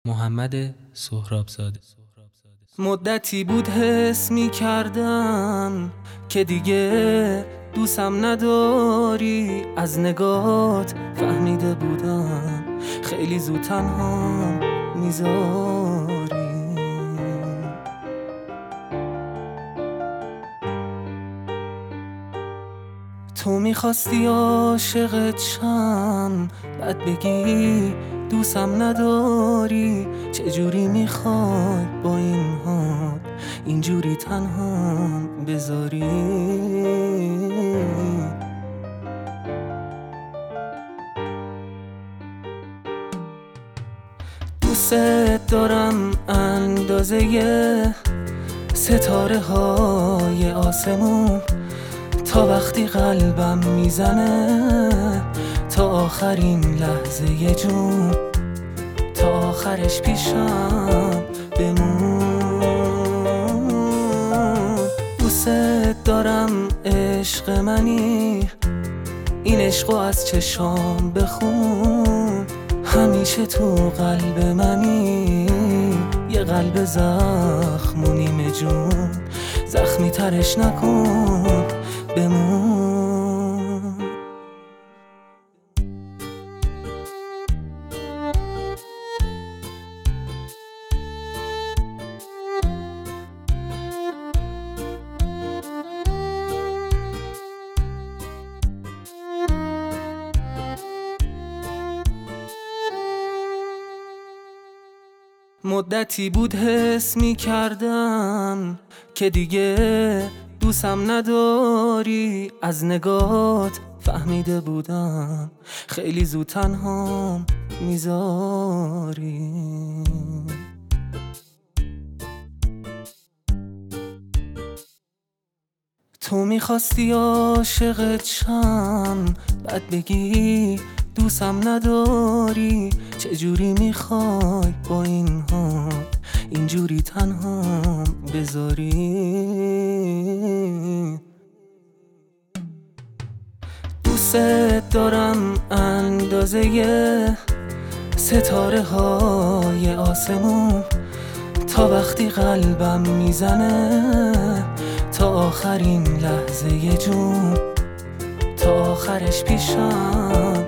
محمد سهرابزاده. مدتی بود حس می کردم که دیگه دوستم نداری. از نگات فهمیده بودم خیلی زود تنها میذاری. تو میخواستی عاشقت شم، بعد بگی دوستم نداری. چجوری میخوای با این حال اینجوری تنها بذاری؟ دوست دارم اندازه ستاره های آسمون، تا وقتی قلبم میزنه تا آخرین لحظه جون، تا آخرش پیشم بمون. دوست دارم عشق منی، این عشقو از چشام بخون. همیشه تو قلب منی، یه قلب زخم و نیمه جون. زخمی ترش نکن بمون. مدتی بود حس می کردم که دیگه دوستم نداری. از نگات فهمیده بودم خیلی زود تنها میذاری. تو میخواستی عاشقت شم، بعد بگی دوستم نداری. چجوری میخوای با این حال اینجوری تنها بذاری؟ دوست دارم اندازه ستاره های آسمون، تا وقتی قلبم میزنه تا آخرین لحظه جون، تا آخرش پیشم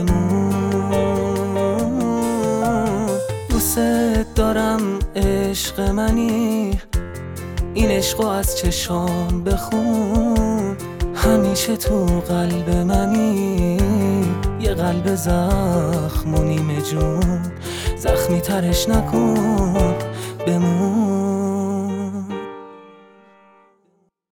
بمون. دوست دارم عشق منی، این عشقو از چشام بخون. همیشه تو قلب منی، یه قلب زخم و نیمه جون. زخمی ترش نکن بمون.